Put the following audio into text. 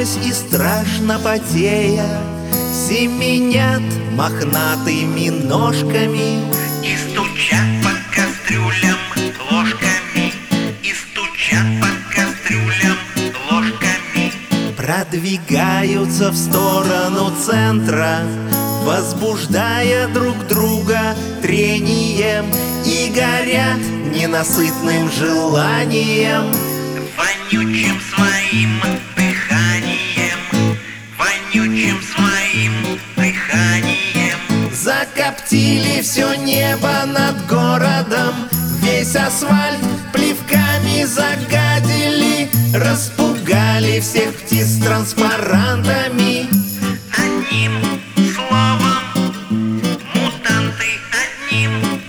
Озябнувшись и страшно потея, семенят мохнатыми ножками и стучат по кастрюлям ложками, и стучат по кастрюлям ложками. Продвигаются в сторону центра, возбуждая друг друга трением и горят ненасытным желанием. Вонючим своим дыханием, вонючим своим дыханием. Закоптили все небо над городом, весь асфальт плевками загадили, распугали всех птиц транспарантами. Одним словом, мутанты одним